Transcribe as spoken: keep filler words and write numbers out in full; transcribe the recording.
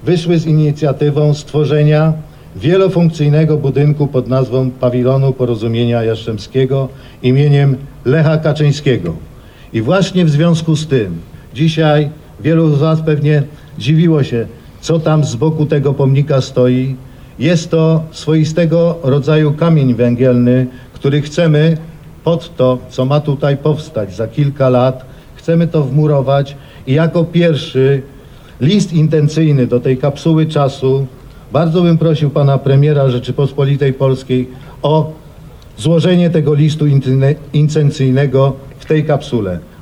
wyszły z inicjatywą stworzenia wielofunkcyjnego budynku pod nazwą Pawilonu Porozumienia Jastrzębskiego imieniem Lecha Kaczyńskiego. I właśnie w związku z tym dzisiaj wielu z Was pewnie dziwiło się, co tam z boku tego pomnika stoi. Jest to swoistego rodzaju kamień węgielny, który chcemy pod to, co ma tutaj powstać za kilka lat, chcemy to wmurować i jako pierwszy list intencyjny do tej kapsuły czasu bardzo bym prosił pana premiera Rzeczypospolitej Polskiej o złożenie tego listu intencyjnego w tej kapsule.